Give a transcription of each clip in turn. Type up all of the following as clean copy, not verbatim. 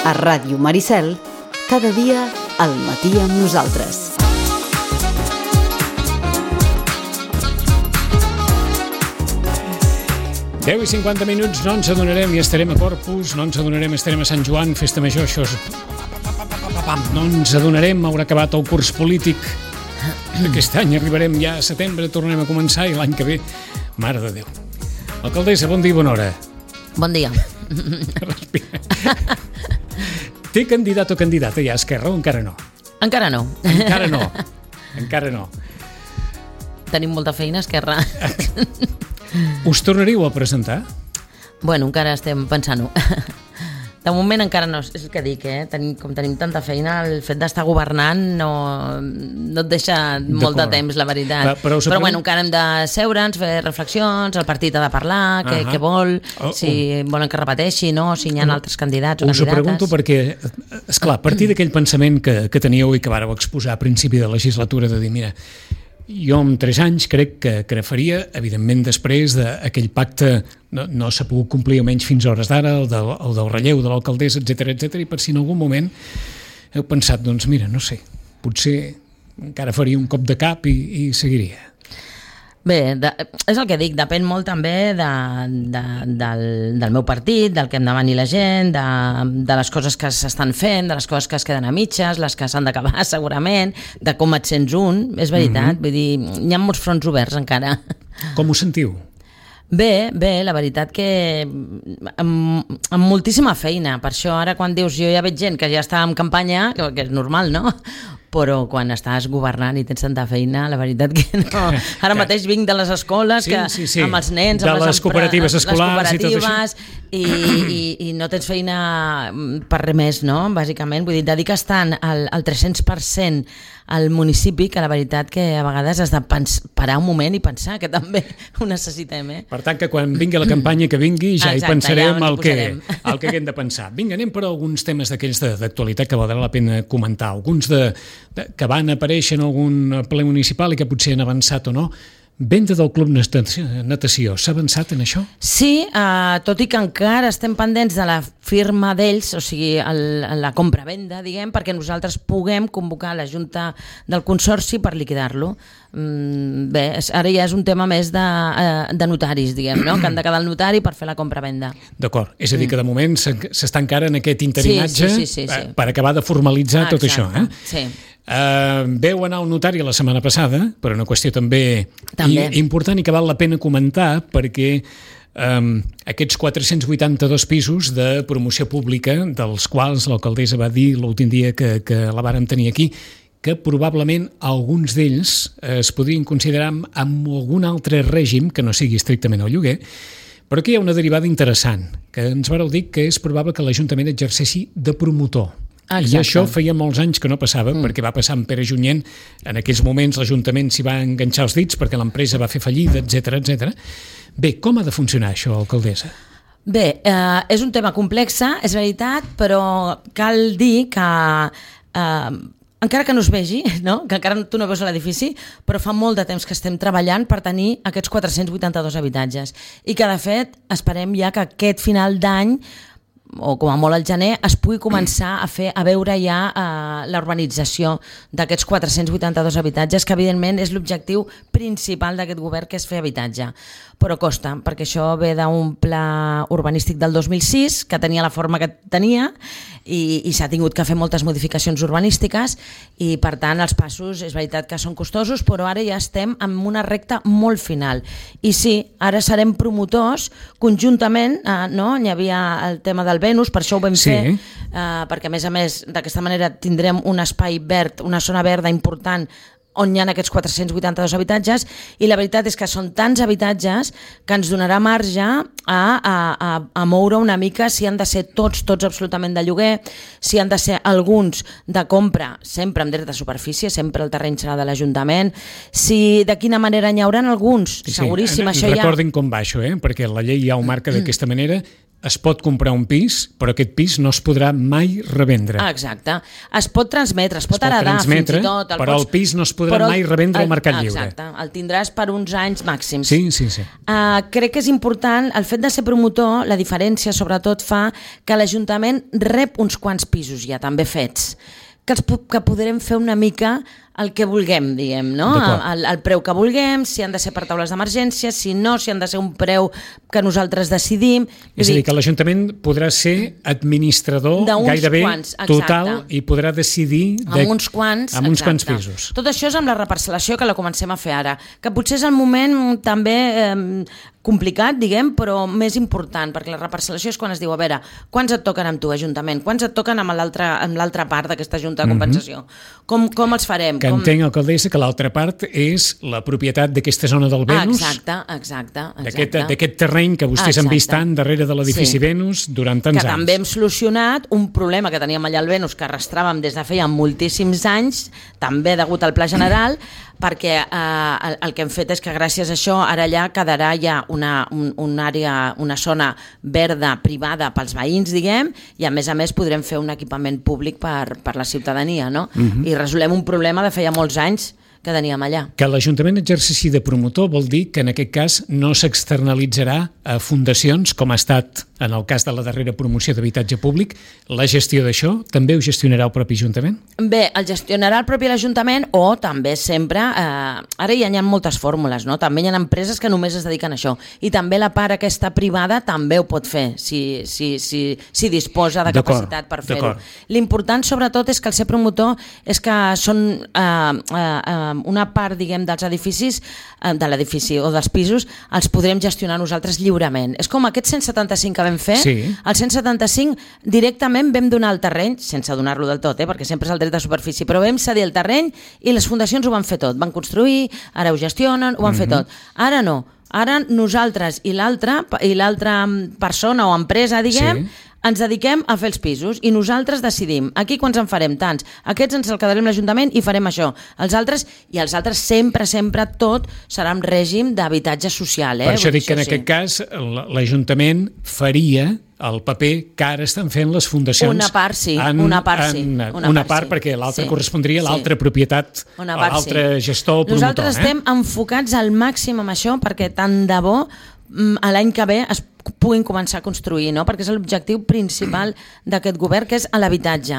A Ràdio Maricel, cada dia al matí amb nosaltres. Deu i 50 minuts, no ens adonarem i estarem a Corpus, no ens adonarem, estarem a Sant Joan, festa major, això és... No ens adonarem, haurà acabat el curs polític. Aquest any arribarem ja a setembre, tornem a començar i l'any que ve, mare de Déu. Alcaldessa, bon dia i bona hora. Bon dia. Respira. Té candidat o candidata ja a Esquerra o encara no? Encara no. Encara no. Encara no. Tenim molta feina a Esquerra. Us tornaríeu a presentar? Bueno, encara estem pensant-ho. De moment encara no, és el que dic, com tenim tanta feina, el fet d'estar governant no et deixa molt de temps, la veritat. Però bueno, encara hem de seure'ns, fer reflexions, el partit ha de parlar, què vol, si volen que repeteixi, no, si hi ha altres candidats o candidates. Us ho pregunto perquè, esclar, a partir d'aquell pensament que teníeu i que vàreu exposar a principi de legislatura de dir, mira, jo en 3 anys crec que faria, evidentment després d'aquell pacte no s'ha pogut complir almenys fins a hores d'ara, el del relleu de l'alcaldessa, etc, i per si en algun moment heu pensat, doncs mira, no sé, potser encara faria un cop de cap i seguiria. Bé, és el que dic, depèn molt també del meu partit, del que em demani la gent, de les coses que s'estan fent, de les coses que es queden a mitges, les que s'han d'acabar segurament, de com et sents és veritat, vull dir, hi ha molts fronts oberts encara. Com ho sentiu? Bé, la veritat que amb moltíssima feina, per això ara quan dius jo ja veig gent que ja està en campanya, que és normal, no? Però quan estàs governant i tens tanta feina, la veritat que no. Ara mateix vinc de les escoles, sí. Amb els nens, amb les cooperatives escolars i tot això. I no tens feina per res més, no? Bàsicament, vull dir, dediques tant al 300% al municipi que la veritat que a vegades has de parar un moment i pensar que també ho necessitem, Per tant, que quan vingui la campanya que vingui ja hi pensarem el que haguem de pensar. Vinga, anem per alguns temes d'aquells d'actualitat que valdrà la pena comentar. Alguns que van aparèixer en algun ple municipal i que potser han avançat o no. Venda del Club Natació, s'ha avançat en això? Sí, tot i que encara estem pendents de la firma d'ells, o sigui, la compra-venda, diguem, perquè nosaltres puguem convocar la Junta del Consorci per liquidar-lo. Bé, ara ja és un tema més de notaris, diguem, no? Que han de quedar al notari per fer la compra-venda. D'acord, és a dir que de moment s'està encara en aquest interinatge sí. per acabar de formalitzar tot això. Sí. Veu anar al notari la setmana passada, per una qüestió també important i que val la pena comentar perquè aquests 482 pisos de promoció pública, dels quals l'alcaldessa va dir l'últim dia que la vàrem tenir aquí, que probablement alguns d'ells es podrien considerar amb algun altre règim que no sigui estrictament el lloguer, però aquí hi ha una derivada interessant, que ens vareu dir que és probable que l'Ajuntament exerceixi de promotor. Exacte. I això feia molts anys que no passava, perquè va passar amb Pere Junyent. En aquells moments l'Ajuntament s'hi va enganxar els dits perquè l'empresa va fer fallida, etc. Bé, com ha de funcionar això, alcaldessa? Bé, és un tema complex, és veritat, però cal dir que encara que no es vegi, no? Que encara tu no veus l'edifici, però fa molt de temps que estem treballant per tenir aquests 482 habitatges i que de fet esperem ja que aquest final d'any o com a molt al gener, es pugui començar a veure ja la urbanització d'aquests 482 habitatges, que evidentment és l'objectiu principal d'aquest govern, que és fer habitatge. Però costa, perquè això ve d'un pla urbanístic del 2006, que tenia la forma que tenia, i s'ha tingut que fer moltes modificacions urbanístiques, i per tant els passos és veritat que són costosos, però ara ja estem en una recta molt final. I sí, ara serem promotors conjuntament, no? Hi havia el tema del Venus, per això ho vam fer, perquè a més d'aquesta manera tindrem un espai verd, una zona verda important on hi ha aquests 482 habitatges, i la veritat és que són tants habitatges que ens donarà marge a moure una mica si han de ser tots absolutament de lloguer, si han de ser alguns de compra, sempre amb dret de superfície, sempre el terreny serà de l'Ajuntament, si de quina manera n'hi haurà alguns, seguríssim, això ja... Recordin com va això, perquè la llei ja ho marca d'aquesta manera. es pot comprar un pis, però aquest pis no es podrà mai revendre. Exacte. Es pot transmetre, es pot heredar fins i tot. Però el pis no es podrà mai revendre al mercat lliure. Exacte, el tindràs per uns anys màxims. Sí. Crec que és important, el fet de ser promotor, la diferència sobretot fa que l'Ajuntament rep uns quants pisos ja també fets, que podrem fer una mica el que vulguem, diguem, no? El preu que vulguem, si han de ser per taules d'emergència, si no, si han de ser un preu que nosaltres decidim. És a dir, que l'Ajuntament podrà ser administrador gairebé total i podrà decidir amb uns quants pisos. Tot això és amb la reparcel·lació que la comencem a fer ara, que potser és el moment també complicat, diguem, però més important, perquè la reparcel·lació és quan es diu, a veure, quants et toquen amb tu, Ajuntament? Quants et toquen amb l'altra part d'aquesta Junta de Compensació? Com els farem? Que entenc, alcaldessa, que l'altra part és la propietat d'aquesta zona del Venus. Exacte. D'aquest terreny que vostès han vist tant darrere de l'edifici Venus durant tants anys. Que també hem solucionat un problema que teníem allà al Venus, que arrastràvem des de feia moltíssims anys, també degut al Pla General, perquè el que hem fet és que gràcies a això ara allà quedarà ja una àrea, una zona verda privada pels veïns, diguem, i a més podrem fer un equipament públic per la ciutadania, no? I resolem un problema de feia molts anys que teníem allà. Que l'Ajuntament exercici de promotor vol dir que en aquest cas no s'externalitzarà a fundacions, com ha estat en el cas de la darrera promoció d'habitatge públic. La gestió d'això també ho gestionarà el propi Ajuntament? Bé, el gestionarà el propi l'Ajuntament o també sempre, ara hi ha moltes fórmules, no? També hi ha empreses que només es dediquen a això i també la part aquesta privada també ho pot fer si disposa de capacitat per fer-ho. L'important sobretot és que el ser promotor és que són una part, diguem, dels edificis, de l'edifici o dels pisos, els podrem gestionar nosaltres lliurement. És com aquest 175 que vam fer, el 175 directament vam donar el terreny, sense donar-lo del tot, perquè sempre és el dret de superfície, però vam cedir el terreny i les fundacions ho van fer tot. Van construir, ara ho gestionen, ho van fer tot. Ara no. Ara nosaltres i l'altra persona o empresa, diguem, ens dediquem a fer els pisos i nosaltres decidim aquí quants en farem, tants, aquests ens el quedarem l'Ajuntament i farem això, els altres sempre tot serà en règim d'habitatge social. Per això dic que en aquest cas l'Ajuntament faria el paper que ara estan fent les fundacions. Una part sí. Una part perquè l'altra correspondria a l'altra propietat, a l'altre gestor o promotor. Nosaltres estem enfocats al màxim amb això perquè tant de bo a l'any que ve es puguin començar a construir, no? Perquè és l'objectiu principal d'aquest govern, que és l'habitatge.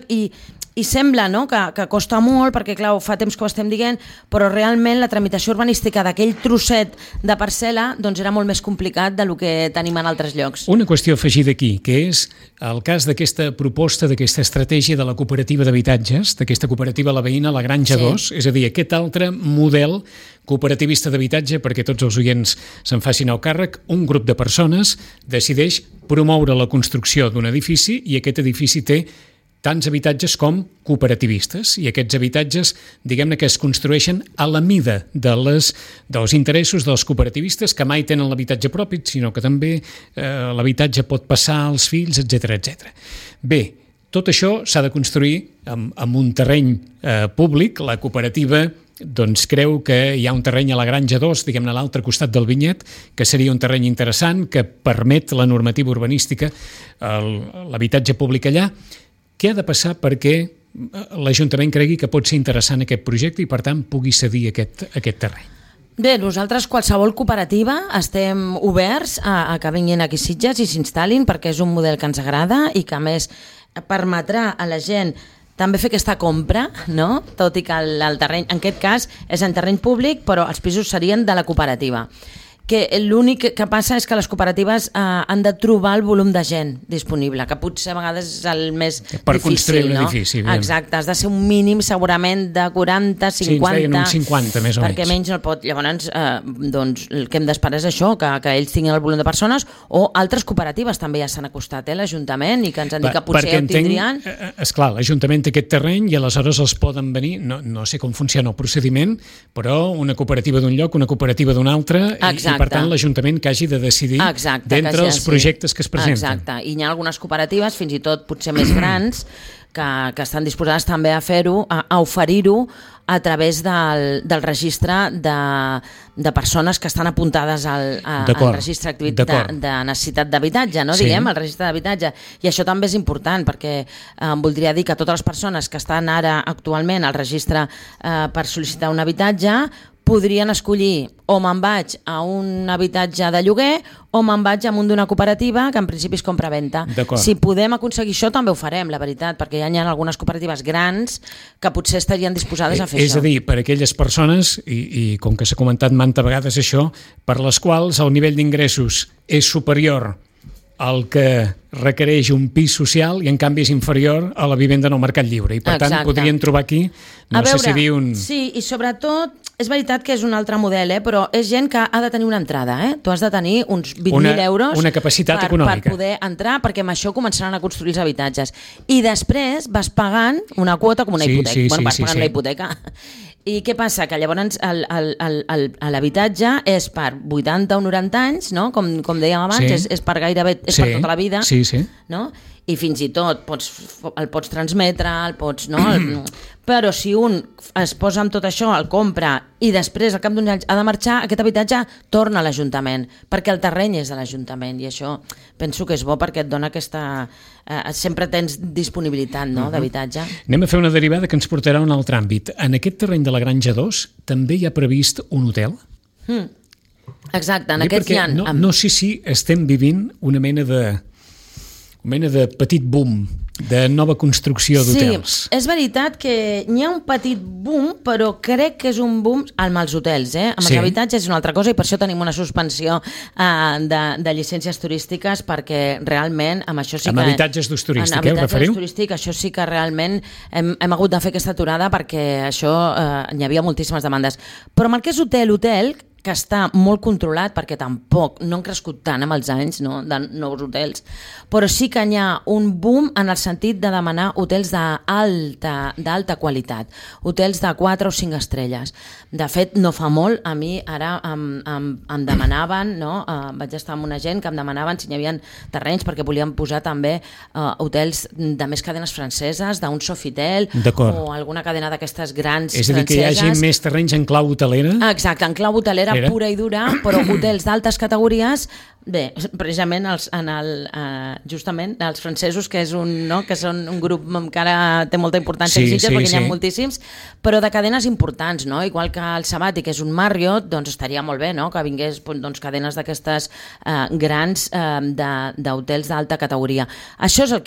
I sembla, no?, que costa molt, perquè clar, fa temps que ho estem dient, però realment la tramitació urbanística d'aquell trosset de parcel·la doncs era molt més complicat del que tenim en altres llocs. Una qüestió afegida aquí, que és el cas d'aquesta proposta, d'aquesta estratègia de la cooperativa d'habitatges, d'aquesta cooperativa La Veïna, la Granja 2, és a dir, aquest altre model cooperativista d'habitatge, perquè tots els oients se'n facin el càrrec, un grup de persones decideix promoure la construcció d'un edifici i aquest edifici té tants habitatges com cooperativistes i aquests habitatges, diguem-ne, que es construeixen a la mida dels interessos dels cooperativistes que mai tenen l'habitatge propi, sinó que també l'habitatge pot passar als fills, etc. Bé, tot això s'ha de construir amb un terreny públic. La cooperativa doncs creu que hi ha un terreny a la Granja 2, diguem-ne, a l'altre costat del vinyet, que seria un terreny interessant, que permet la normativa urbanística, l'habitatge públic allà. Què ha de passar perquè l'Ajuntament cregui que pot ser interessant aquest projecte i, per tant, pugui cedir aquest terreny? Bé, nosaltres, qualsevol cooperativa, estem oberts a que vinguin aquí a Sitges i s'instal·lin perquè és un model que ens agrada i que, a més, permetrà a la gent també fer aquesta compra, no? Tot i que el terreny, en aquest cas, és en terreny públic, però els pisos serien de la cooperativa. Que l'únic que passa és que les cooperatives han de trobar el volum de gent disponible, que potser a vegades és el més difícil. Per construir un edifici. Exacte, has de ser un mínim segurament de 40, 50... Sí, ens deien uns 50, més o menys. Perquè menys no pot. Llavors, doncs, el que hem d'esperar és això, que ells tinguin el volum de persones, o altres cooperatives també ja s'han acostat, l'Ajuntament, i que ens han dit que potser ja ho tindrien. Esclar, l'Ajuntament té aquest terreny i aleshores els poden venir, no sé com funciona el procediment, però una cooperativa d'un lloc, una cooperativa d'un altre, i per tant l'Ajuntament que hagi de decidir d'entre els projectes que es presenten. Exacte, i hi ha algunes cooperatives, fins i tot potser més grans, que estan disposades també a fer-ho, a oferir-ho a través del registre de persones que estan apuntades al registre de necessitat d'habitatge, no? Diguem, el registre d'habitatge. I això també és important, perquè voldria dir que totes les persones que estan ara actualment al registre per sol·licitar un habitatge podrien escollir o me'n vaig a un habitatge de lloguer o me'n vaig a un d'una cooperativa que en principi és compra-venta. Si podem aconseguir això també ho farem, la veritat, perquè ja hi ha algunes cooperatives grans que potser estarien disposades a fer això. És a dir, per aquelles persones, i com que s'ha comentat manta vegades això, per les quals el nivell d'ingressos és superior el que requereix un pis social i en canvi és inferior a la vivenda en el mercat lliure. I per tant podrien trobar aquí, sé si dir un... Sí, i sobretot és veritat que és un altre model, però és gent que ha de tenir una entrada. Tu has de tenir uns 20.000 euros una capacitat econòmica per poder entrar, perquè amb això començaran a construir els habitatges. I després vas pagant una quota com una hipoteca. Vas pagant la hipoteca. I què passa? Que llavors l'habitatge és per 80 o 90 anys, no? Com dèiem abans, és per gairebé per tota la vida. No? I fins i tot el pots transmetre, però si un es posa amb tot això, el compra i després al cap d'un any ha de marxar, aquest habitatge torna a l'Ajuntament, perquè el terreny és de l'Ajuntament, i això penso que és bo perquè et dona aquesta... sempre tens disponibilitat d'habitatge. Anem a fer una derivada que ens portarà a un altre àmbit. En aquest terreny de la Granja 2 també hi ha previst un hotel? Exacte, en aquests hi ha... No sé si estem vivint una mena de petit boom de nova construcció d'hotels. Sí, és veritat que n'hi ha un petit boom, però crec que és un boom amb els hotels. Amb els habitatges és una altra cosa, i per això tenim una suspensió de llicències turístiques, perquè realment amb això sí que... Amb habitatges d'ús turístic, us referiu? Habitatges turístic, això sí que realment hem hagut de fer aquesta aturada, perquè això hi havia moltíssimes demandes. Però amb el que és hotel, que està molt controlat, perquè tampoc no han crescut tant amb els anys, de nous hotels, però sí que hi ha un boom en el sentit de demanar hotels d'alta qualitat, hotels de 4 o 5 estrelles. De fet, no fa molt, a mi ara em demanaven, vaig estar amb una gent que em demanaven si hi havia terrenys, perquè volien posar també hotels de més cadenes franceses, d'un Sofitel o alguna cadena d'aquestes grans franceses. És a dir, que hi hagi més terrenys en clau hotelera? Exacte, en clau hotelera pura i dura, però hotels d'altes categories. Bé, precisament justament els francesos, que són un grup que ara té molta importància a Sitges, perquè n'hi ha moltíssims, però de cadenes importants, igual que el Sabàtic, que és un Marriott, doncs estaria molt bé que vingués cadenes d'aquestes grans d'hotels d'alta categoria. Això és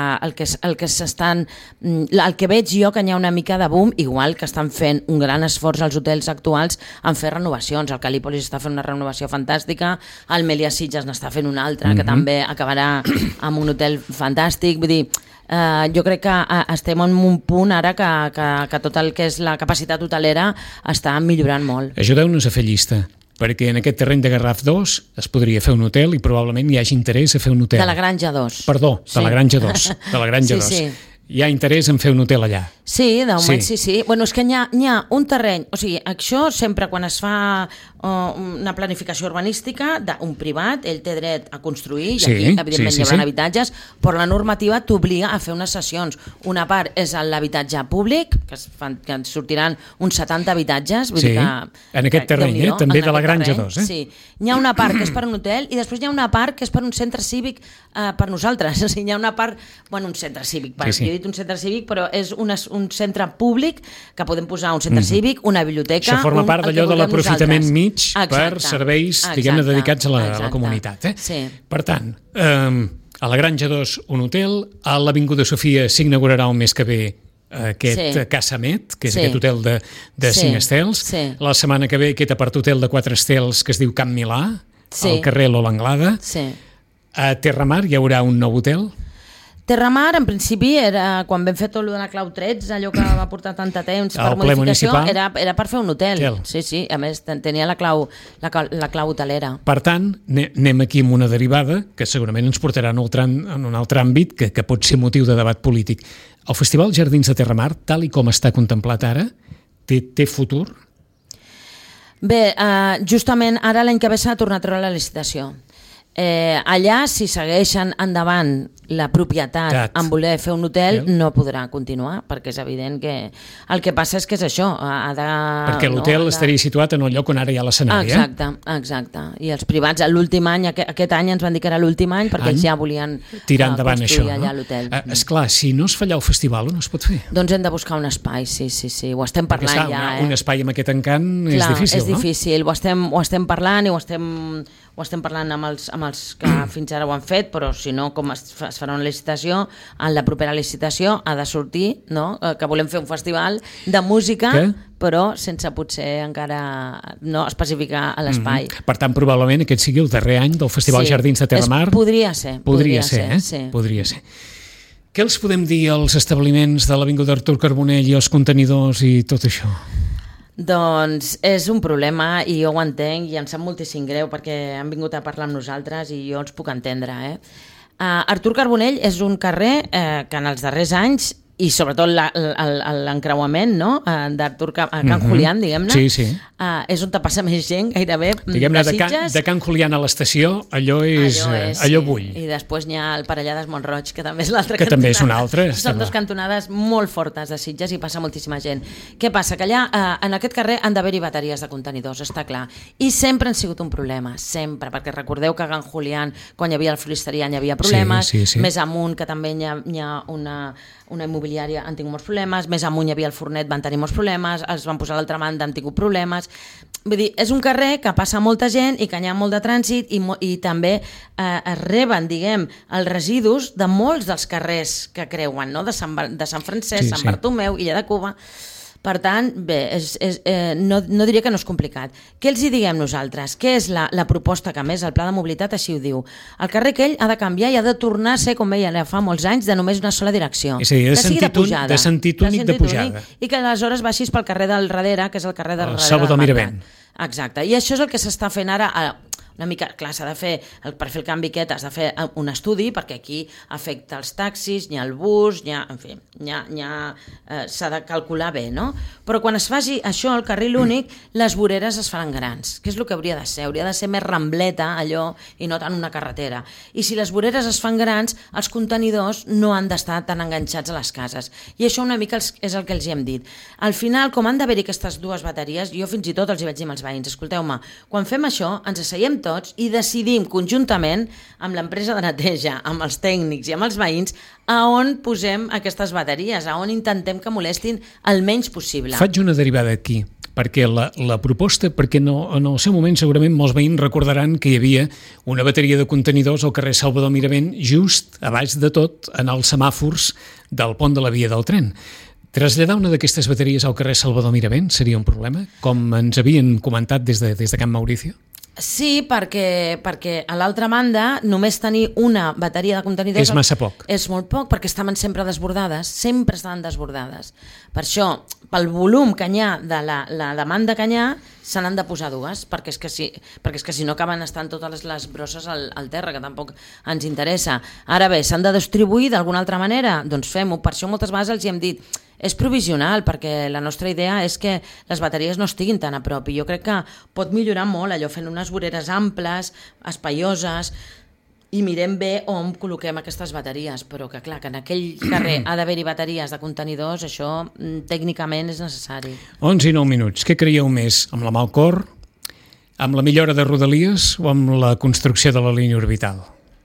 el que veig jo, que hi ha una mica de boom, igual que estan fent un gran esforç als hotels actuals en fer renovacions. El Calípolis està fent una renovació fantàstica, el Meliá Sitges n'està fent una altra, que també acabarà amb un hotel fantàstic. Vull dir, jo crec que estem en un punt ara que tot el que és la capacitat hotelera està millorant molt. Ajudeu-nos a fer llista, perquè en aquest terreny de Garraf 2 es podria fer un hotel i probablement hi hagi interès a fer un hotel. De la Granja 2. Perdó, de la Granja 2. De la Granja 2. Hi ha interès en fer un hotel allà. Sí, de moment sí. Bueno, és que hi ha un terreny, o sigui, això sempre quan es fa una planificació urbanística d'un privat, ell té dret a construir, i aquí evidentment hi haurà habitatges, però la normativa t'obliga a fer unes sessions. Una part és l'habitatge públic, que en sortiran uns 70 habitatges. Sí, en aquest terreny, també de la Granja 2. Sí, hi ha una part que és per un hotel i després hi ha una part que és per un centre cívic per nosaltres. O sigui, hi ha una part, un centre cívic, jo he dit un centre cívic, però és un centre públic que podem posar un centre cívic, una biblioteca... Això forma part d'allò de l'aprofitament mig per serveis, diguem-ne, dedicats a la comunitat. Per tant, a la Granja 2 un hotel, a l'Avinguda Sofia s'inaugurarà el mes que ve aquest Casamet, que és aquest hotel de 5 estels. La setmana que ve aquest apart-hotel de 4 estels que es diu Camp Milà, al carrer Lola Anglada. A Terramar hi haurà un nou hotel. Terramar, en principi, era quan vam fer tot el de la clau 13, allò que va portar tant de temps per modificació, era per fer un hotel. Sí, a més tenia la clau hotelera. Per tant, anem aquí amb una derivada que segurament ens portarà en un altre àmbit que pot ser motiu de debat polític. El Festival Jardins de Terramar, tal i com està contemplat ara, té futur? Bé, justament ara l'any que ve s'ha tornat a treure la licitació. Allà, si segueixen endavant la propietat en voler fer un hotel, no podrà continuar, perquè és evident que el que passa és que és això. Perquè l'hotel estaria situat en el lloc on ara hi ha l'escenari. Exacte. I els privats, l'últim any, aquest any ens van dir que era l'últim any, perquè ells ja volien tirar endavant construir allà l'hotel. Esclar, si no es fa allà el festival, on es pot fer? Doncs hem de buscar un espai, sí. Ho estem parlant ja. Un espai amb aquest encant és difícil, no? És difícil, ho estem parlant i ho estem parlant amb els que fins ara ho han fet, però si no, com es farà una licitació, en la propera licitació ha de sortir, no?, que volem fer un festival de música, però sense potser encara no especificar l'espai. Per tant, probablement aquest sigui el darrer any del Festival Jardins de Terramar. Podria ser. Podria ser. Què els podem dir als establiments de l'Avinguda Artur Carbonell i els contenidors i tot això? Doncs és un problema i jo ho entenc i em sap moltíssim greu perquè han vingut a parlar amb nosaltres i jo els puc entendre. Artur Carbonell és un carrer que en els darrers anys, i sobretot l'encreuament, no?, d'Artur a Can Julián, diguem-ne, és on passa més gent, gairebé, diguem-ne, de Can Julián a l'estació, allò bull. I després n'hi ha el Parellades Mont-roig, que també és l'altra cantonada. Que també és una altra. Són dues cantonades molt fortes de Sitges i passa moltíssima gent. Què passa? Que allà, en aquest carrer, han d'haver-hi bateries de contenidors, està clar. I sempre han sigut un problema, sempre, perquè recordeu que a Can Julián, quan hi havia el Floristeria, hi havia problemes, més amunt, que també hi ha una immobiliària, han tingut molts problemes, més amunt hi havia el Fornet, van tenir molts problemes, els van posar a l'altra banda, han tingut problemes. Vull dir, és un carrer que passa molta gent i que hi ha molt de trànsit i també es reben, diguem, els residus de molts dels carrers que creuen, no?, de Sant Francesc, Sant Bartomeu, Illa de Cuba. Per tant, bé, no diria que no és complicat. Què els hi diguem nosaltres? Què és la proposta que, més, el pla de mobilitat així ho diu? El carrer aquell ha de canviar i ha de tornar a ser, com veia fa molts anys, de només una sola direcció. És a dir, de sentit únic de pujada. I que aleshores baixis pel carrer del darrere, que és el carrer del darrere. Salvador Miravent. Exacte. I això és el que s'està fent ara una mica, clar, s'ha de fer, per fer el canvi aquest has de fer un estudi, perquè aquí afecta els taxis, n'hi ha el bus, en fi, s'ha de calcular bé, no? Però quan es faci això, el carril únic, les voreres es faran grans, que és el que hauria de ser més rambleta allò i no tant una carretera. I si les voreres es fan grans, els contenidors no han d'estar tan enganxats a les cases. I això una mica és el que els hi hem dit. Al final, com han d'haver-hi aquestes dues bateries, jo fins i tot els hi vaig dir als veïns, escolteu-me, quan fem això, ens asseiem tots i decidim conjuntament amb l'empresa de neteja, amb els tècnics i amb els veïns a on posem aquestes bateries, a on intentem que molestin el menys possible. Faig una derivada aquí, perquè la proposta, perquè en el seu moment segurament molts veïns recordaran que hi havia una bateria de contenidors al carrer Salvador Miravent just a baix de tot en els semàfors del pont de la via del tren. Traslladar una d'aquestes bateries al carrer Salvador Miravent seria un problema, com ens havien comentat des de Can Mauricio? Sí, perquè a l'altra banda només tenir una bateria de contenidors... És massa poc. És molt poc, perquè estaven sempre desbordades, sempre estaven desbordades. Per això, pel volum que hi ha de la demanda que hi ha, se n'han de posar dues, perquè és que si no acaben estant totes les brosses al terra, que tampoc ens interessa. Ara bé, s'han de distribuir d'alguna altra manera? Doncs fem-ho. Per això moltes vegades els hi hem dit és provisional, perquè la nostra idea és que les bateries no estiguin tan a prop i jo crec que pot millorar molt allò fent unes voreres amples, espaioses i mirem bé on col·loquem aquestes bateries, però que clar, que en aquell carrer ha d'haver-hi bateries de contenidors, això tècnicament és necessari. 11 i 9 minuts, què creieu més? Amb la mà al cor, amb la millora de Rodalies o amb la construcció de la línia orbital?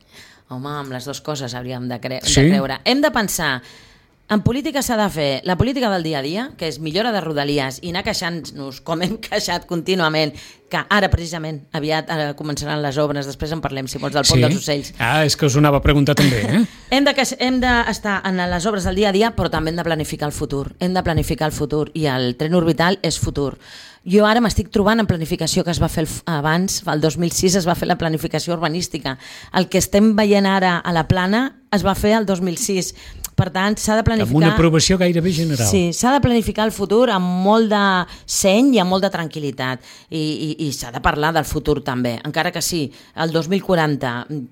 Home, amb les dues coses hauríem de creure. Hem de pensar. En política s'ha de fer la política del dia a dia, que és millora de Rodalies i anar queixant-nos, com hem queixat contínuament, que ara precisament aviat començaran les obres, després en parlem, si vols, del pont dels ocells. És que us ho anava a preguntar també, Hem d'estar en les obres del dia a dia, però també hem de planificar el futur. Hem de planificar el futur i el tren orbital és futur. Jo ara m'estic trobant en planificació que es va fer abans, el 2006 es va fer la planificació urbanística. El que estem veient ara a la Plana es va fer el 2006. Per tant, s'ha de planificar... Amb una aprovació gairebé general. Sí, s'ha de planificar el futur amb molt de seny i amb molt de tranquil·litat. I s'ha de parlar del futur també. Encara que sí, el 2040,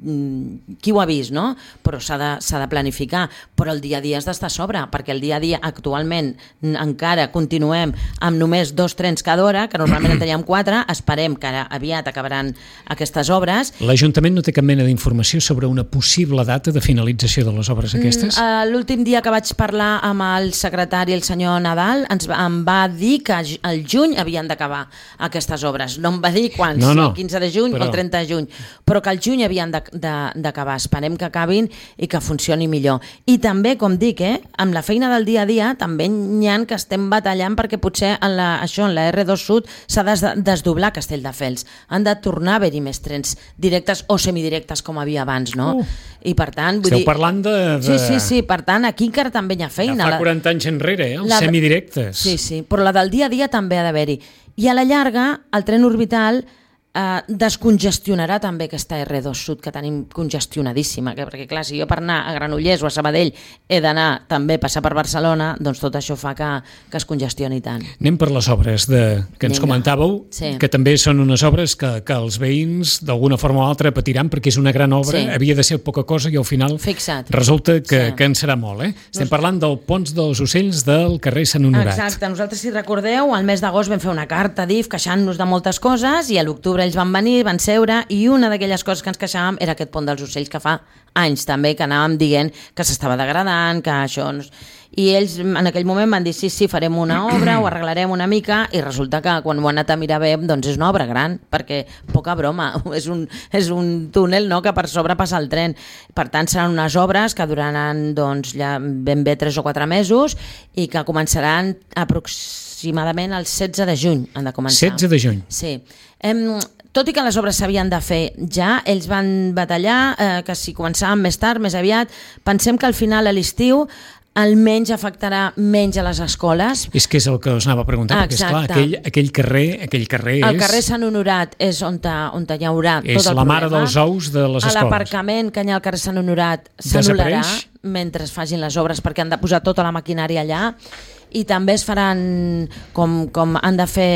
qui ho ha vist, no? Però s'ha de planificar. Però el dia a dia has d'estar a sobre, perquè el dia a dia actualment encara continuem amb només 2 trens cada hora, que normalment en teníem 4, esperem que aviat acabaran aquestes obres. L'Ajuntament no té cap mena d'informació sobre una possible data de finalització de les obres aquestes? L'últim dia que vaig parlar amb el secretari, el senyor Nadal, em va dir que al juny havien d'acabar aquestes obres. No em va dir quan, si el 15 de juny o el 30 de juny, però que al juny havien d'acabar. Esperem que acabin i que funcioni millor. I també, com dic, amb la feina del dia a dia, també n'hi ha que estem batallant perquè potser en la R2 Sud s'ha de desdoblar Castelldefels. Han de tornar a haver-hi més trens directes o semidirectes com havia abans, no? I per tant... Esteu parlant de... Sí, per tant, aquí encara també hi ha feina. De fa 40 anys enrere, els semidirectes. Sí, però la del dia a dia també ha d'haver-hi. I a la llarga, el tren orbital descongestionarà també aquesta R2 Sud que tenim congestionadíssima, perquè clar, si jo per anar a Granollers o a Sabadell he d'anar també passar per Barcelona, doncs tot això fa que es congestioni tant. Anem per les obres que ens comentàveu, que també són unes obres que els veïns d'alguna forma o altra patiran perquè és una gran obra, havia de ser poca cosa i al final resulta que en serà molt. Estem parlant del Pont dels Ocells del carrer Sant Honorat. Exacte, nosaltres, si recordeu, al mes d'agost vam fer una carta a DIF queixant-nos de moltes coses i a l'octubre ells van venir, van seure, i una d'aquelles coses que ens queixàvem era aquest Pont dels Ocells, que fa anys també que anàvem dient que s'estava degradant, que això... I ells en aquell moment van dir sí, farem una obra, ho arreglarem una mica, i resulta que quan ho han anat a mirar bé, doncs és una obra gran, perquè poca broma, és un túnel, no?, que per sobre passa el tren. Per tant, seran unes obres que duraran doncs, ja ben bé 3 o 4 mesos i que començaran aproximadament el 16 de juny. Han de començar. 16 de juny. Sí. Tot i que les obres s'havien de fer ja, ells van batallar que si començàvem més tard, més aviat, pensem que al final a l'estiu almenys afectarà menys a les escoles. És que és el que us anava a preguntar, perquè esclar, aquell carrer és... El carrer Sant Honorat és on hi haurà tot el problema. És la mare dels ous de les escoles. A l'aparcament que hi ha al carrer Sant Honorat s'anul·larà mentre es facin les obres, perquè han de posar tota la maquinària allà, i també es faran com han de fer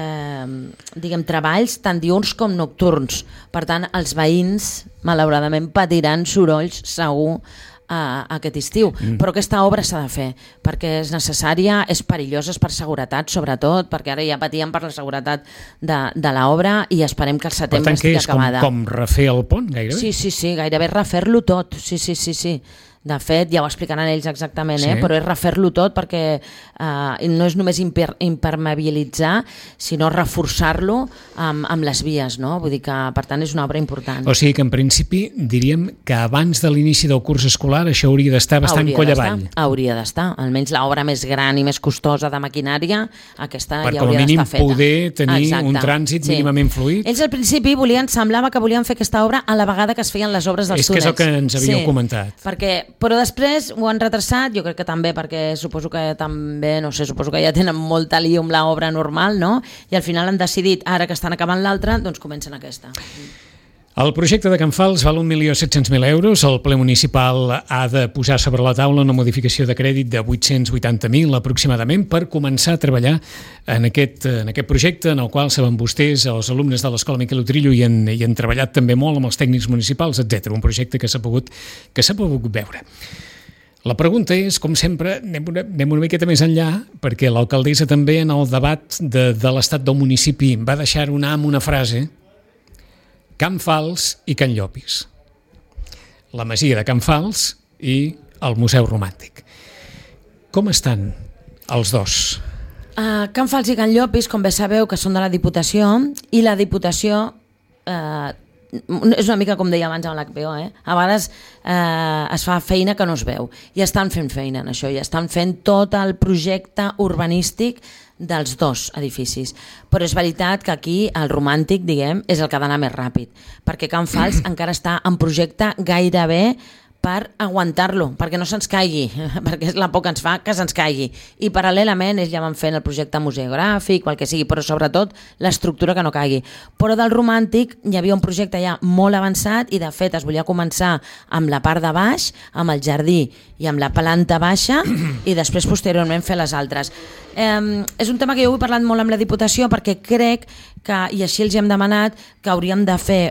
treballs tant diürns com nocturns. Per tant, els veïns malauradament patiran sorolls segur aquest estiu, però aquesta obra s'ha de fer perquè és necessària, és perillosa, és per seguretat sobretot, perquè ara ja patíem per la seguretat de l'obra i esperem que al setembre estigui acabada. Per tant, que és com refer el pont, gairebé? Sí, gairebé refer-lo tot, sí. De fet, ja ho explicaran ells exactament, però és refer-lo tot perquè no és només impermeabilitzar, sinó reforçar-lo amb les vies, no? Vull dir que, per tant, és una obra important. O sigui que, en principi, diríem que abans de l'inici del curs escolar això hauria d'estar bastant coll avall. Hauria d'estar. Almenys l'obra més gran i més costosa de maquinària, aquesta ja hauria d'estar feta. Per com a mínim poder tenir un trànsit mínimament fluid. Ells al principi semblava que volien fer aquesta obra a la vegada que es feien les obres dels túnels. És que és el que ens havíeu comentat. Però després ho han retrasat, jo crec que també perquè suposo que ja tenen molta lío amb l'obra normal, no? I al final han decidit, ara que estan acabant l'altra, doncs comencen aquesta. El projecte de Can Fals val 1.700.000 euros. El ple municipal ha de posar sobre la taula una modificació de crèdit de 880.000 aproximadament per començar a treballar en aquest projecte en el qual saben vostès, els alumnes de l'Escola Miquel Utrillo, i han treballat també molt amb els tècnics municipals, etc. Un projecte que s'ha pogut veure. La pregunta és, com sempre, anem una miqueta més enllà, perquè l'alcaldessa també en el debat de l'estat del municipi va deixar amb una frase: Can Fals i Can Llopis. La masia de Can Fals i el Museu Romàntic. Com estan els dos? Can Fals i Can Llopis, com bé sabeu, que són de la Diputació, i la Diputació és una mica com deia abans amb l'HPO, a vegades es fa feina que no es veu, i estan fent feina en això, i estan fent tot el projecte urbanístic dels dos edificis, però és veritat que aquí el romàntic, diguem, és el que ha d'anar més ràpid, perquè Can Fals encara està en projecte gairebé per aguantar-lo, perquè no se'ns caigui, perquè és la por que ens fa que se'ns caigui. I paral·lelament ells ja van fent el projecte museogràfic, el que sigui, però sobretot l'estructura que no caigui. Però del romàntic hi havia un projecte ja molt avançat i de fet es volia començar amb la part de baix, amb el jardí i amb la planta baixa i després posteriorment fer les altres. És un tema que jo ho he parlat molt amb la Diputació perquè crec que, i així els hi hem demanat, que hauríem de fer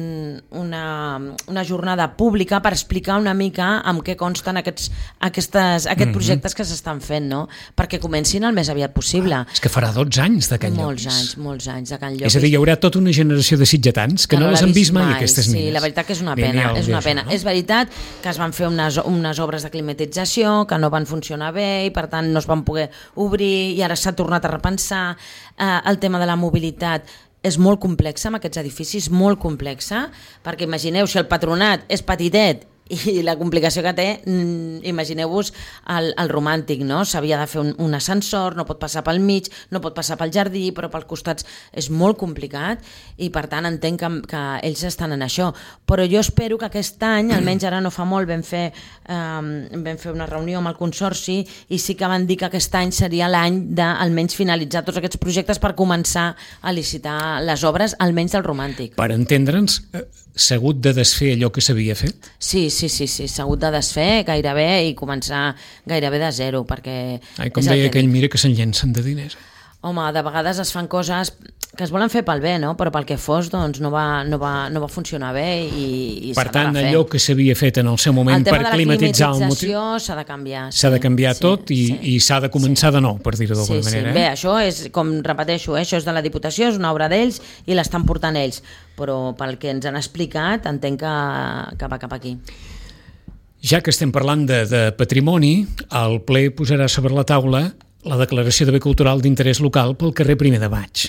una jornada pública per explicar una mica amb què consten aquests projectes que s'estan fent, no? Perquè comencin el més aviat possible. És que farà 12 anys de Can Llopis. Molts anys de Can Llopis. És a dir, hi haurà tota una generació de sitgetans que no les han vist mai, aquestes mines. Sí, la veritat que és una pena. És una pena. És veritat que es van fer unes obres de climatització que no van funcionar bé i per tant no es van poder obrir i ara s'ha tornat a repensar. El tema de la mobilitat és molt complexa amb aquests edificis, molt complexa, perquè imagineu, si el Patronat és petitet i la complicació que té, imagineu-vos el romàntic, no? S'havia de fer un ascensor, no pot passar pel mig, no pot passar pel jardí, però pels costats és molt complicat i per tant entenc que ells estan en això. Però jo espero que aquest any, almenys ara no fa molt, vam fer una reunió amb el Consorci i sí que van dir que aquest any seria l'any d'almenys finalitzar tots aquests projectes per començar a licitar les obres, almenys del romàntic. Per entendre'ns, s'ha hagut de desfer allò que s'havia fet? Sí, s'ha hagut de desfer gairebé i començar gairebé de zero, perquè... Com deia aquell, mira que se'n llencen de diners. Home, de vegades es fan coses que es volen fer pel bé, no? Però pel que fos doncs no va funcionar bé i per tant, allò que s'havia fet en el seu moment per climatitzar el motiu... s'ha de canviar. S'ha de canviar tot i s'ha de començar de nou, per dir-ho d'alguna manera. Bé, això és, com repeteixo, això és de la Diputació, és una obra d'ells i l'estan portant ells, però pel que ens han explicat entenc que va cap aquí. Ja que estem parlant de patrimoni, el ple posarà sobre la taula la declaració de bé cultural d'interès local pel carrer Primer de Maig.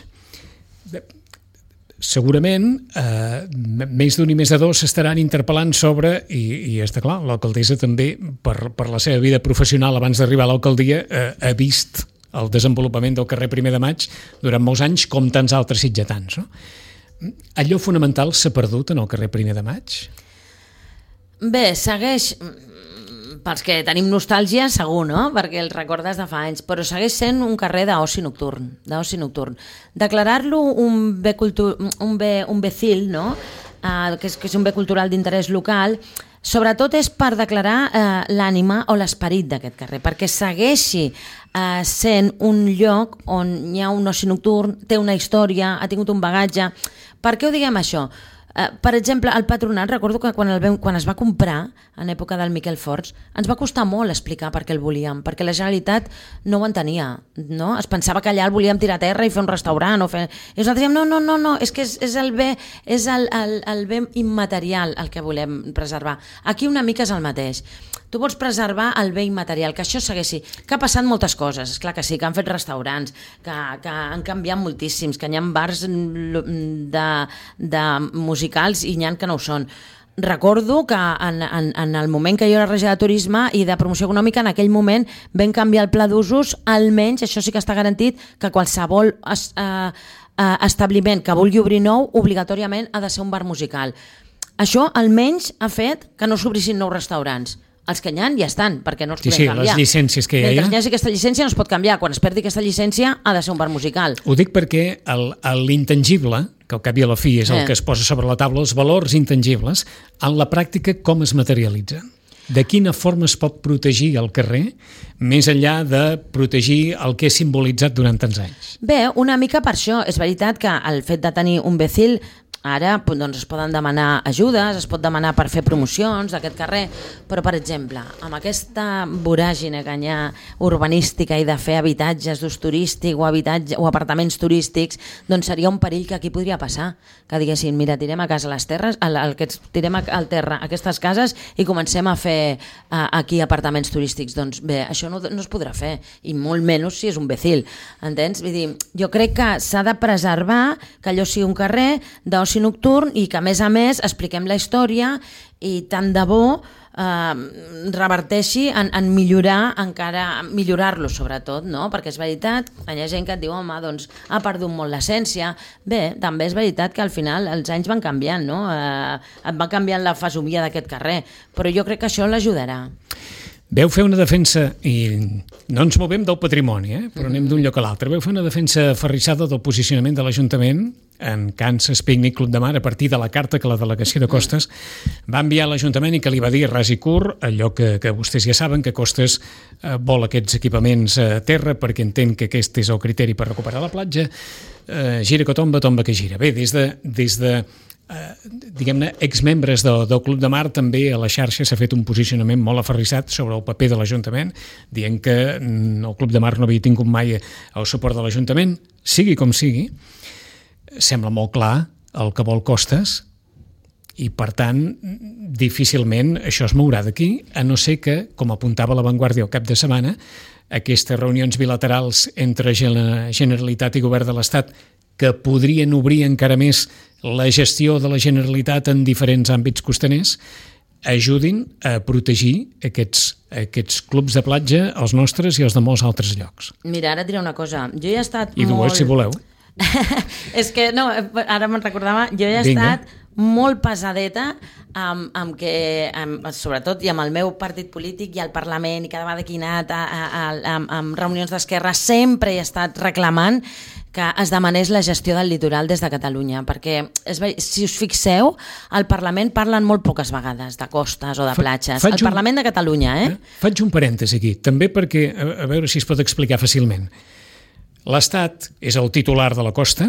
Segurament, més d'un i més de dos s'estaran interpel·lant sobre, i està clar, l'alcaldessa també, per la seva vida professional abans d'arribar a l'alcaldia, ha vist el desenvolupament del carrer Primer de Maig durant molts anys, com tants altres sitgetans. No? Allò fonamental s'ha perdut en el carrer Primer de Maig? Bé, segueix... Pels que tenim nostàlgia, segur, no? Perquè el recordes de fa anys, però segueix sent un carrer d'oci nocturn. Declarar-lo un bé CIL, no? Que és un bé cultural d'interès local, sobretot és per declarar l'ànima o l'esperit d'aquest carrer, perquè segueixi sent un lloc on hi ha un oci nocturn, té una història, ha tingut un bagatge. Per què ho diguem això? Per exemple, el Patronat, recordo que quan es va comprar, en època del Miquel Forts, ens va costar molt explicar per què el volíem, perquè la Generalitat no ho entenia, no? Es pensava que allà el volíem tirar a terra i fer un restaurant, i nosaltres dèiem, no, és que és el bé immaterial el que volem preservar. Aquí una mica és el mateix. Tu vols preservar el bé immaterial, que això segueixi, que ha passat moltes coses, és clar que sí, que han fet restaurants, que han canviat moltíssims, que hi ha bars de musicals i n'hi ha que no ho són. Recordo que en el moment que jo era regidora de Turisme i de Promoció Econòmica, en aquell moment vam canviar el pla d'usos, almenys, això sí que està garantit, que qualsevol establiment que vulgui obrir nou, obligatòriament ha de ser un bar musical. Això almenys ha fet que no s'obrissin nous restaurants. Els que hi ha ja estan, perquè no els podem canviar. Les llicències que hi ha. Mentre hi hagi aquesta llicència no es pot canviar. Quan es perdi aquesta llicència ha de ser un bar musical. Ho dic perquè l'intangible, que al cap i a la fi és el que es posa sobre la taula, els valors intangibles, en la pràctica com es materialitzen? De quina forma es pot protegir el carrer, més enllà de protegir el que és simbolitzat durant tants anys? Bé, una mica per això. És veritat que el fet de tenir un BECIL, ara doncs, es poden demanar ajudes, es pot demanar per fer promocions d'aquest carrer, però per exemple, amb aquesta voràgine que hi ha urbanística i de fer habitatges d'ús turístic o apartaments turístics, doncs seria un perill que aquí podria passar, que diguessin, mira, tirem a casa les terres, tirem al terra aquestes cases i comencem a fer aquí apartaments turístics. Doncs bé, això no es podrà fer, i molt menys si és un BECIL, entens? Vull dir, jo crec que s'ha de preservar que allò sigui un carrer d'oci nocturn i que a més expliquem la història i tant de bo reverteixi en millorar-lo sobretot, no? Perquè és veritat, hi ha gent que et diu home, doncs ha perdut molt l'essència. Bé, també és veritat que al final els anys van canviant, no? Et va canviant la fesomia d'aquest carrer, però jo crec que això l'ajudarà. Veu fer una defensa, i no ens movem del patrimoni, però anem d'un lloc a l'altre, veu fer una defensa aferrissada del posicionament de l'Ajuntament en Kansas Picnic Club de Mar a partir de la carta que la delegació de Costes va enviar a l'Ajuntament i que li va dir ras i curt, allò que vostès ja saben, que Costes vol aquests equipaments a terra perquè entén que aquest és el criteri per recuperar la platja, gira que tomba, tomba que gira. Bé, des de diguem-ne, exmembres del Club de Mar, també a la xarxa s'ha fet un posicionament molt aferrissat sobre el paper de l'Ajuntament, dient que el Club de Mar no havia tingut mai el suport de l'Ajuntament. Sigui com sigui, sembla molt clar el que vol Costes i, per tant, difícilment això es mourà d'aquí, a no ser que, com apuntava La Vanguardia el cap de setmana, aquestes reunions bilaterals entre Generalitat i Govern de l'Estat que podrien obrir encara més la gestió de la Generalitat en diferents àmbits costaners ajudin a protegir aquests clubs de platja, els nostres i els de molts altres llocs. Mira, ara et diré una cosa. Jo ja he estat I dues, si voleu. És que, no, ara me'n recordava, jo ja he estat molt pesadeta amb que, sobretot, i amb el meu partit polític i al Parlament, i cada vegada que he anat amb reunions d'Esquerra, sempre he estat reclamant que es demanés la gestió del litoral des de Catalunya, perquè si us fixeu, al Parlament parlen molt poques vegades de costes o de platges. El Parlament de Catalunya, Faig un parèntesi aquí, també perquè, a veure si es pot explicar fàcilment. L'Estat és el titular de la costa,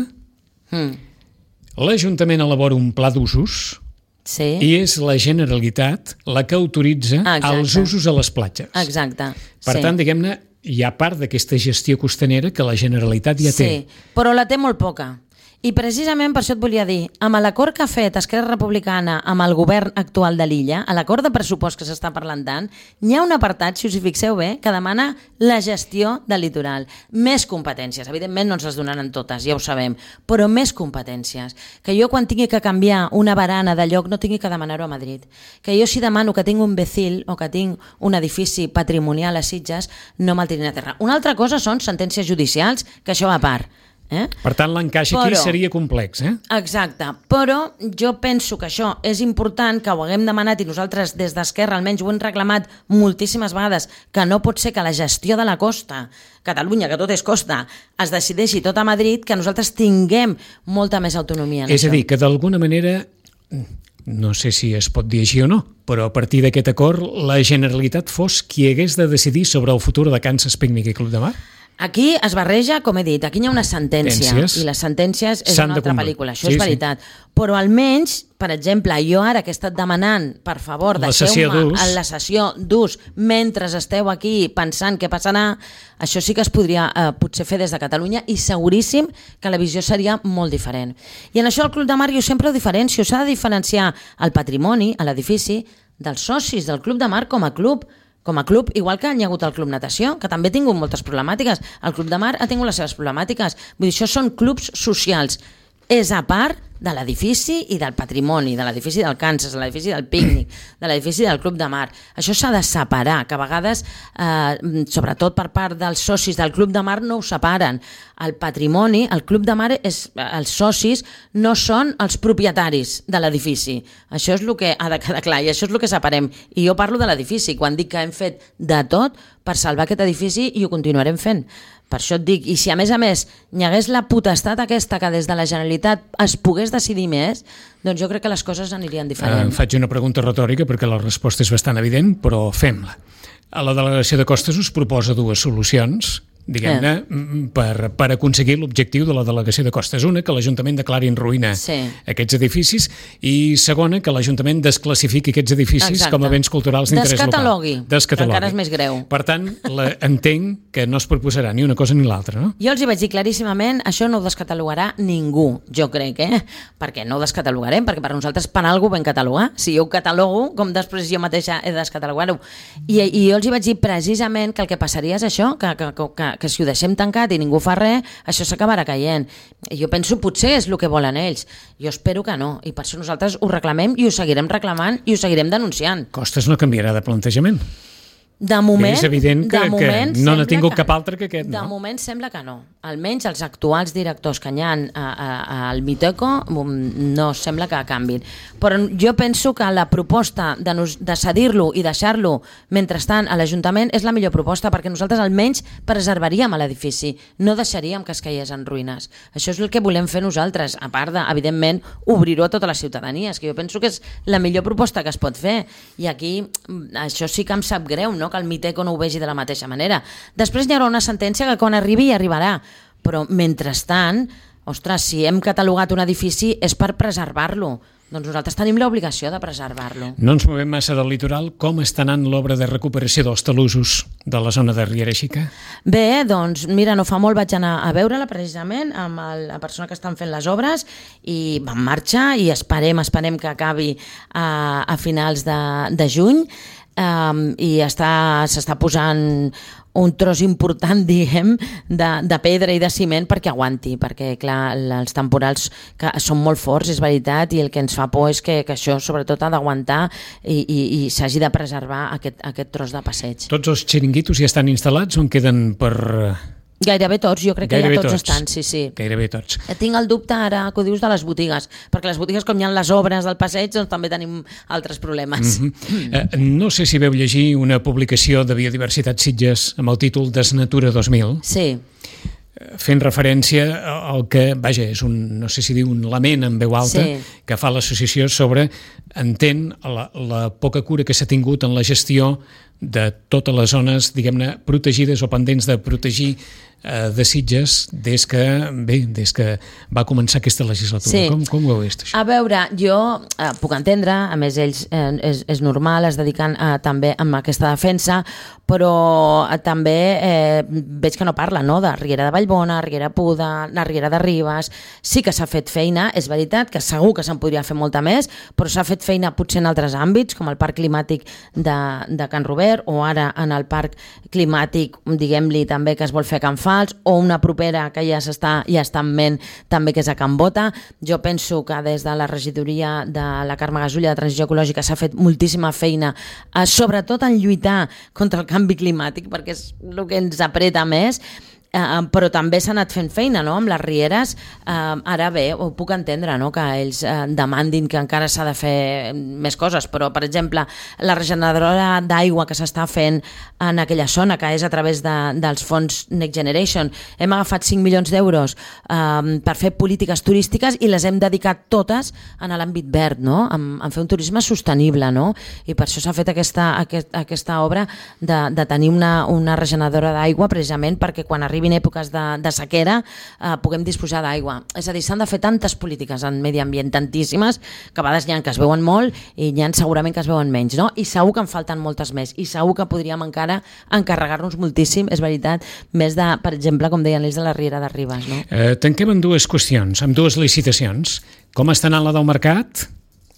l'Ajuntament elabora un pla d'usos i és la Generalitat la que autoritza els usos a les platges. Exacte. Per tant, diguem-ne, hi ha part d'aquesta gestió costanera que la Generalitat ja té. Sí, però la té molt poca. I precisament per això et volia dir, amb l'acord que ha fet Esquerra Republicana amb el govern actual de l'illa, a l'acord de pressupost que s'està parlant tant, hi ha un apartat, si us hi fixeu bé, que demana la gestió del litoral. Més competències. Evidentment no ens les donaran totes, ja ho sabem, però més competències. Que jo quan tingui que canviar una barana de lloc no tingui que demanar-ho a Madrid. Que jo si demano que tinc un becil o que tinc un edifici patrimonial a Sitges, no me'l tirin a terra. Una altra cosa són sentències judicials, que això va a part. Per tant, l'encaix aquí seria complex. Exacte, però jo penso que això és important, que ho haguem demanat i nosaltres des d'Esquerra almenys ho hem reclamat moltíssimes vegades, que no pot ser que la gestió de la costa, Catalunya, que tot és costa, es decideixi tot a Madrid, que nosaltres tinguem molta més autonomia en això. És a dir, que d'alguna manera, no sé si es pot dir així o no, però a partir d'aquest acord la Generalitat fos qui hagués de decidir sobre el futur de Kansas Picnic i Club de Mar? Aquí es barreja, com he dit, aquí hi ha una sentència i les sentències és una altra pel·lícula, això és veritat. Però almenys, per exemple, jo ara que he estat demanant, per favor, deixeu-me en la sessió d'ús mentre esteu aquí pensant què passarà, això sí que es podria potser fer des de Catalunya i seguríssim que la visió seria molt diferent. I en això el Club de Mar jo sempre ho diferencio, s'ha de diferenciar el patrimoni, l'edifici, dels socis del Club de Mar com a club, igual que hi ha hagut el Club Natació, que també ha tingut moltes problemàtiques. El Club de Mar ha tingut les seves problemàtiques. Vull dir, això són clubs socials. És a part de l'edifici i del patrimoni, de l'edifici del Kansas, de l'edifici del Pícnic, de l'edifici del Club de Mar. Això s'ha de separar, que a vegades, sobretot per part dels socis del Club de Mar, no ho separen. El patrimoni, el Club de Mar, els socis no són els propietaris de l'edifici. Això és el que ha de quedar clar i això és el que separem. I jo parlo de l'edifici, quan dic que hem fet de tot per salvar aquest edifici i ho continuarem fent. Per això et dic, i si a més hi hagués la potestat aquesta que des de la Generalitat es pogués decidir més, doncs jo crec que les coses anirien diferent. Faig una pregunta retòrica perquè la resposta és bastant evident, però fem-la. A la delegació de Costes us proposa dues solucions, diguem-ne, per aconseguir l'objectiu de la delegació de Costes. Una, que l'Ajuntament declari en ruïna aquests edificis, i segona, que l'Ajuntament desclassifiqui aquests edificis com a béns culturals d'interès local. Descatalogui, encara és més greu. Per tant, entenc que no es proposarà ni una cosa ni l'altra, no? Jo els hi vaig dir claríssimament, això no ho descatalogarà ningú, jo crec, perquè no ho descatalogarem, perquè per nosaltres per algú ben catalogar. Si jo ho catalogo, com després jo mateixa he de descatalogar-ho. I jo els hi vaig dir precisament que el que passaria és això, que que si ho deixem tancat i ningú fa res, això s'acabarà caient. Jo penso, potser és el que volen ells. Jo espero que no, i per això nosaltres ho reclamem i ho seguirem reclamant i ho seguirem denunciant. Costes no canviarà de plantejament. De moment, és evident que no n'ha tingut cap altre que aquest, no? De moment sembla que no. Almenys els actuals directors que hi ha al Miteco no sembla que canvin. Però jo penso que la proposta de cedir-lo i deixar-lo mentrestant a l'Ajuntament és la millor proposta, perquè nosaltres almenys preservaríem l'edifici, no deixaríem que es caigués en ruïnes. Això és el que volem fer nosaltres, a part de, evidentment, obrir-ho a tota la ciutadania. És que jo penso que és la millor proposta que es pot fer. I aquí, això sí que em sap greu, no?, que el Miteco no ho vegi de la mateixa manera. Després hi haurà una sentència que quan arribi hi arribarà, però mentrestant, ostres, si hem catalogat un edifici és per preservar-lo, doncs nosaltres tenim l'obligació de preservar-lo. No ens movem massa del litoral. Com està anant l'obra de recuperació dels talussos de la zona de Riera Xica? Bé, doncs mira, no fa molt vaig anar a veure-la precisament amb la persona que estan fent les obres i va en marxa i esperem que acabi a finals de juny. I s'està posant un tros important, diguem, de pedra i de ciment perquè aguanti, perquè clar, els temporals que són molt forts, és veritat, i el que ens fa por és que això sobretot ha d'aguantar i s'hagi de preservar aquest tros de passeig. Tots els xiringuitos ja estan instal·lats o en queden per... Gairebé tots, jo crec que ja tots estan, sí. Gairebé tots. Tinc el dubte ara que ho dius de les botigues, perquè les botigues, com hi ha les obres del passeig, doncs també tenim altres problemes. No sé si veu llegir una publicació de Biodiversitat Sitges amb el títol Desnatura 2000. Sí. Fent referència al que, vaja, és no sé si diu un lament en veu alta, que fa l'associació sobre, entén, la poca cura que s'ha tingut en la gestió de totes les zones, diguem-ne, protegides o pendents de protegir de Sitges des que va començar aquesta legislatura. Sí. Com ho veus, això? A veure, jo puc entendre, a més ells és normal, es dediquen també a aquesta defensa, però també veig que no parla, no?, de Riera de Vallbona, Riera Puda, la Riera de Ribes. Sí que s'ha fet feina, és veritat que segur que se'n podria fer molta més, però s'ha fet feina potser en altres àmbits, com el Parc Climàtic de Can Robert, o ara en el Parc Climàtic, diguem-li també, que es vol fer a Can Fals, o una propera que ja està en ment també, que és a Can Bota. Jo penso que des de la regidoria de la Carme Gasulla de Transició Ecològica s'ha fet moltíssima feina, sobretot en lluitar contra el canvi climàtic, perquè és el que ens apreta més. Però també s'ha anat fent feina, no?, amb les rieres. Ara bé, ho puc entendre, no?, que ells demandin que encara s'ha de fer més coses, però, per exemple, la regeneradora d'aigua que s'està fent en aquella zona, que és a través dels fons Next Generation, hem agafat 5 milions d'euros per fer polítiques turístiques i les hem dedicat totes en l'àmbit verd, no?, en fer un turisme sostenible, no?, i per això s'ha fet aquesta obra de tenir una regeneradora d'aigua, precisament perquè quan arribi en èpoques de sequera puguem disposar d'aigua. És a dir, s'han de fer tantes polítiques en medi ambient, tantíssimes, que a vegades hi ha que es veuen molt i hi ha segurament que es veuen menys, no? I segur que en falten moltes més, i segur que podríem encara encarregar-nos moltíssim, és veritat, més de, per exemple, com deien ells, de la Riera de Ribes, no? Tanquem amb dues qüestions, amb dues licitacions. Com està anant la del mercat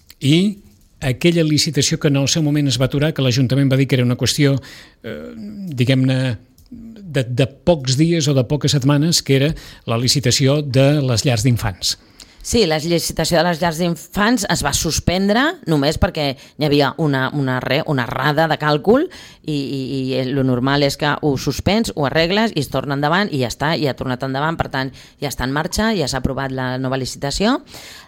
i aquella licitació que en el seu moment es va aturar, que l'Ajuntament va dir que era una qüestió, diguem-ne, de pocs dies o de poques setmanes, que era la licitació de les llars d'infants. Sí, la licitació de les llars d'infants es va suspendre només perquè hi havia una errada de càlcul i el normal és que ho suspens, ho arregles i es torna endavant i ja està, i ha tornat endavant, per tant ja està en marxa, ja s'ha aprovat la nova licitació.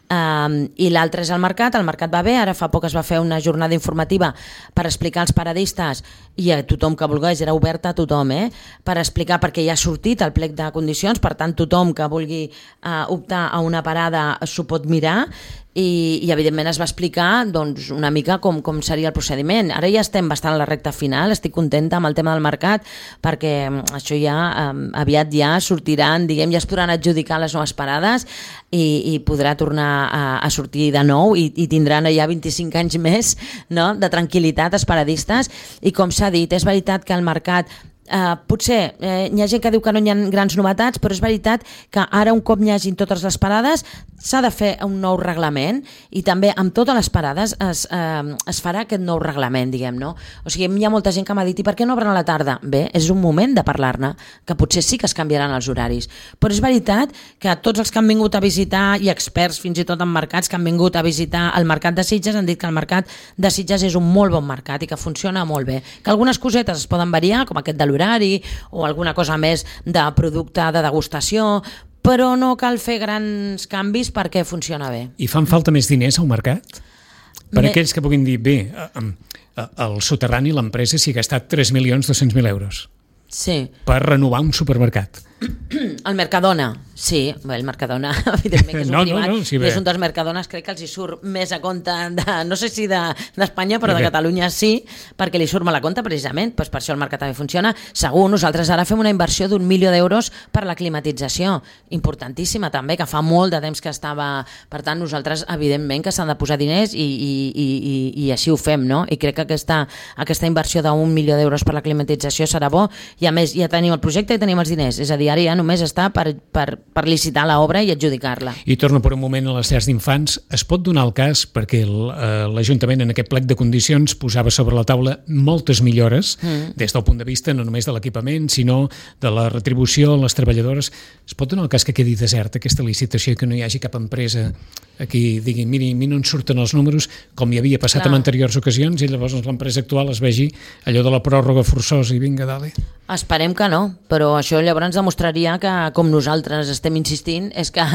I l'altre és el mercat va bé, ara fa poc es va fer una jornada informativa per explicar als paradistes i a tothom que volgués, era oberta a tothom, per explicar perquè ja ha sortit el plec de condicions, per tant tothom que vulgui optar a una parada s'ho pot mirar i evidentment es va explicar doncs, una mica com seria el procediment. Ara ja estem bastant a la recta final, estic contenta amb el tema del mercat perquè això ja aviat ja sortiran, diguem, ja es podran adjudicar les noves parades i podrà tornar a sortir de nou i tindran ja 25 anys més, no?, de tranquil·litat els paradistes. I com s'ha dit, és veritat que el mercat potser hi ha gent que diu que no hi ha grans novetats, però és veritat que ara un cop hi hagin totes les parades s'ha de fer un nou reglament i també amb totes les parades es farà aquest nou reglament, diguem, no? O sigui, hi ha molta gent que m'ha dit i per què no obren a la tarda? Bé, és un moment de parlar-ne, que potser sí que es canviaran els horaris, però és veritat que tots els que han vingut a visitar i experts fins i tot en mercats que han vingut a visitar el mercat de Sitges han dit que el mercat de Sitges és un molt bon mercat i que funciona molt bé, que algunes cosetes es poden variar, com aquest de l'horari o alguna cosa més de producte de degustació, però no cal fer grans canvis perquè funciona bé. I fan falta més diners al mercat? Per aquells que puguin dir, bé, el soterrani, l'empresa, s'hi ha gastat 3.200.000 euros per renovar un supermercat. El Mercadona, sí, el Mercadona, evidentment que és un privat, és un dels Mercadones, crec que els hi surt més a compte, no sé si d'Espanya, però de Catalunya sí, perquè li surt mal a compte precisament, doncs per això el mercat també funciona. Segur, nosaltres ara fem una inversió d'1 milió d'euros per la climatització, importantíssima també, que fa molt de temps que estava, per tant nosaltres evidentment que s'han de posar diners i així ho fem, no? I crec que aquesta inversió d'1 milió d'euros per la climatització serà bo, i a més ja tenim el projecte i tenim els diners, és a dir, ara ja només està per licitar l'obra i adjudicar-la. I torno per un moment a les llars d'infants. Es pot donar el cas, perquè l'Ajuntament en aquest plec de condicions posava sobre la taula moltes millores, des del punt de vista no només de l'equipament, sinó de la retribució a les treballadores. Es pot donar el cas que quedi deserta aquesta licitació i que no hi hagi cap empresa aquí digui, miri, a mi no en surten els números, com hi havia passat en anteriors ocasions, i llavors l'empresa actual es vegi allò de la pròrroga forçosa i vinga, dale. Esperem que no, però això llavors demostraria que, com nosaltres estem insistint, és que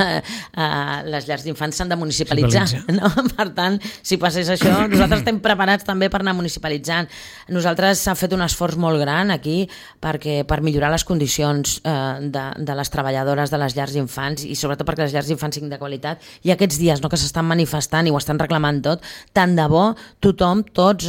les llars d'infants s'han de municipalitzar. No? Per tant, si passés això, nosaltres estem preparats també per anar municipalitzant. Nosaltres s'ha fet un esforç molt gran aquí per millorar les condicions de les treballadores de les llars d'infants i sobretot perquè les llars d'infants siguin de qualitat. I aquests dies que s'estan manifestant i ho estan reclamant tot, tant de bo tothom, tots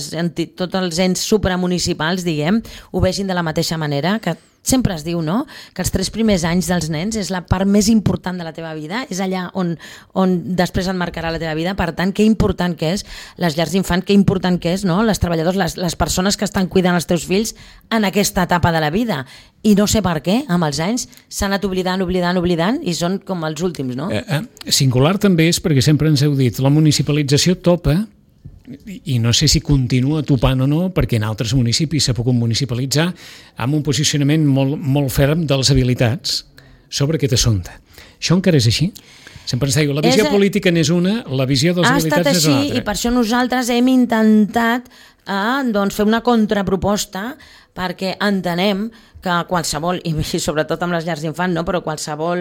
els ens supramunicipals, diguem, ho vegin de la mateixa manera, que sempre es diu, no?, que els 3 primers anys dels nens és la part més important de la teva vida, és allà on després et marcarà la teva vida. Per tant, que important que és les llars d'infants, que important que és, no?, les treballadors, les persones que estan cuidant els teus fills en aquesta etapa de la vida. I no sé per què, amb els anys, s'han anat oblidant i són com els últims, no? Singular també és perquè sempre ens heu dit, la municipalització topa, i no sé si continua topant o no, perquè en altres municipis s'ha pogut municipalitzar amb un posicionament molt ferm de les habilitats sobre aquest assumpte. Això encara és així? Sempre ens diu, la visió política n'és una, la visió de les habilitats és una altra. Ha estat així, i per això nosaltres hem intentat fer una contraproposta, perquè entenem que qualsevol, i sobretot amb les llars d'infants, no? Però qualsevol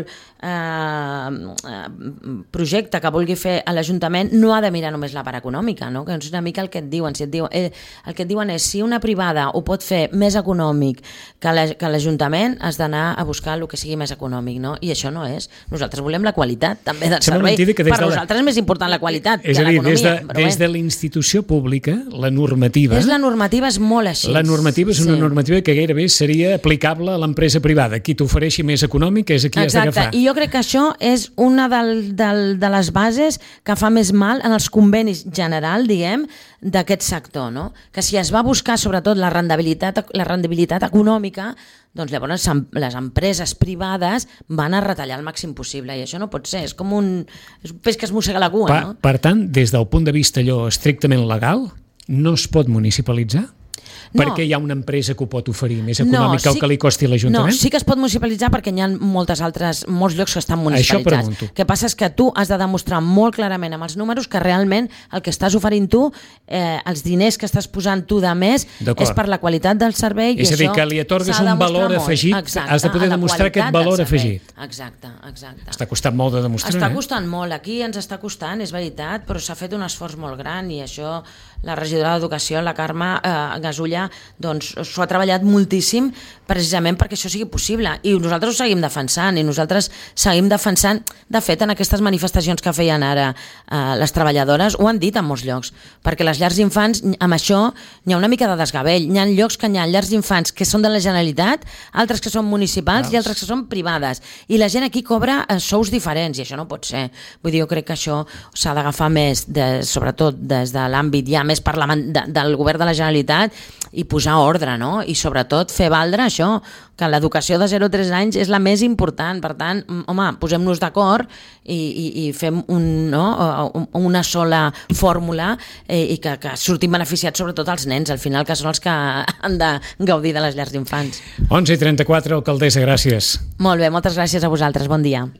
projecte que vulgui fer a l'Ajuntament no ha de mirar només la part econòmica, no? Que és una mica el que et diuen. El que et diuen és, si una privada ho pot fer més econòmic que l'Ajuntament, has d'anar a buscar el que sigui més econòmic, no? I això no és. Nosaltres volem la qualitat també del servei. Per nosaltres és més important la qualitat que l'economia. És a dir, des de la institució pública, la normativa... La normativa és molt així. La normativa és una normativa que gairebé seria aplicable a l'empresa privada. Qui t'ofereixi més econòmic és a qui has d'agafar. I jo crec que això és una de les bases que fa més mal en els convenis general, diguem, d'aquest sector, no? Que si es va buscar sobretot la rendibilitat econòmica, doncs llavors les empreses privades van a retallar el màxim possible, i això no pot ser, és com un peix que es mossega la cua, no? Per tant, des del punt de vista allò estrictament legal, no es pot municipalitzar? Perquè hi ha una empresa que ho pot oferir més econòmic que el que li costi l'Ajuntament? No, sí que es pot municipalitzar perquè hi ha molts llocs que estan municipalitzats. Això pregunto. El que passa és que tu has de demostrar molt clarament amb els números que realment el que estàs oferint tu, els diners que estàs posant tu de més, és per la qualitat del servei. És a dir, que li atorgues un valor afegit, has de poder demostrar aquest valor afegit. Exacte. Està costant molt de demostrar. Està costant molt, aquí ens està costant, és veritat, però s'ha fet un esforç molt gran i això la regidora d'Educació, la Carme Gasulla, doncs s'ho ha treballat moltíssim precisament perquè això sigui possible, i nosaltres ho seguim defensant, de fet en aquestes manifestacions que feien ara les treballadores ho han dit en molts llocs, perquè les llars d'infants amb això n'hi ha una mica de desgavell, hi ha llocs que hi ha llars d'infants que són de la Generalitat, altres que són municipals i altres que són privades, i la gent aquí cobra sous diferents i això no pot ser. Vull dir, jo crec que això s'ha d'agafar més, sobretot des de l'àmbit ja més més del govern de la Generalitat i posar ordre, no? I sobretot fer valdre això, que l'educació de 0 a 3 anys és la més important. Per tant, home, posem-nos d'acord i fem una sola fórmula i que surtin beneficiats sobretot els nens, al final, que són els que han de gaudir de les llars d'infants. 11:34, alcaldessa, gràcies. Molt bé, moltes gràcies a vosaltres, bon dia.